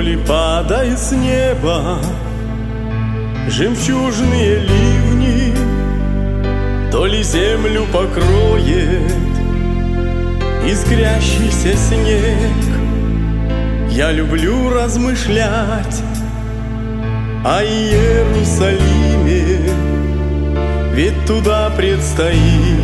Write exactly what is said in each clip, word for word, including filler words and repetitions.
ли падает с неба жемчужные ливни, то ли землю покроет искрящийся снег. Я люблю размышлять о Иерусалиме, ведь туда предстоит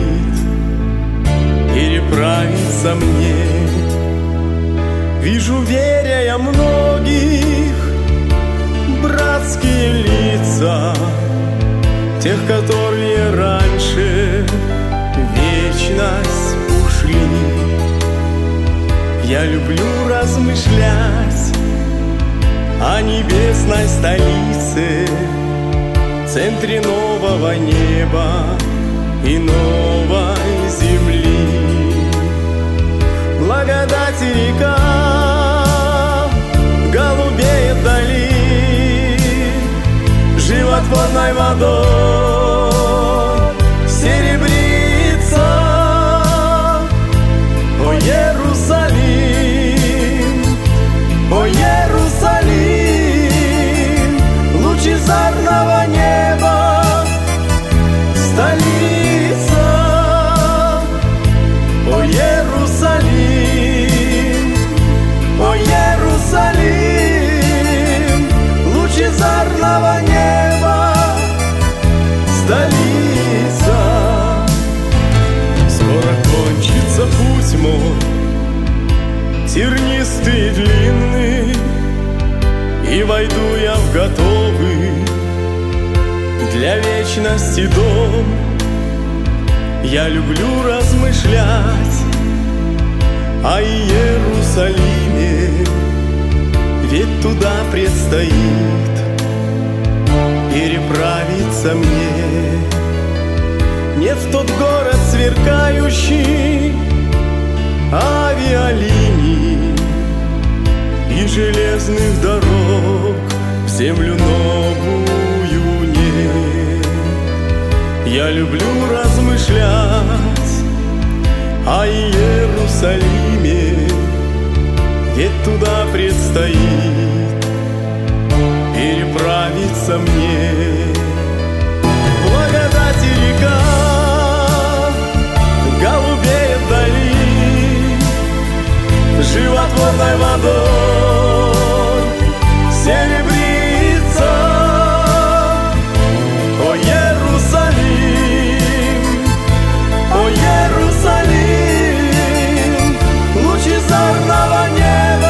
переправиться мне. Вижу, веря я, многих братские лица, тех, которые раньше в вечность ушли. Я люблю размышлять о небесной столице, центре нового неба и новой земли. Благодать и река, голубеет вдали, животворной водой серебрится. О Иерусалим, о Иерусалим, лучезарного неба столица. О Иерусалим, о Иерусалим, лучезарного неба столица. Скоро кончится путь мой, тернистый и длинный, и войду я в готовый для вечности дом. Я люблю размышлять о Иерусалиме, ведь туда предстоит переправиться мне. Нет в тот город сверкающий авиалиний и железных дорог в землю новую нет. Я люблю размышлять о Иерусалиме, ведь туда предстоит переправиться мне. Благодать и река, голубеет вдали, животворной водой серебрится. О Иерусалим, о Иерусалим, лучезарного неба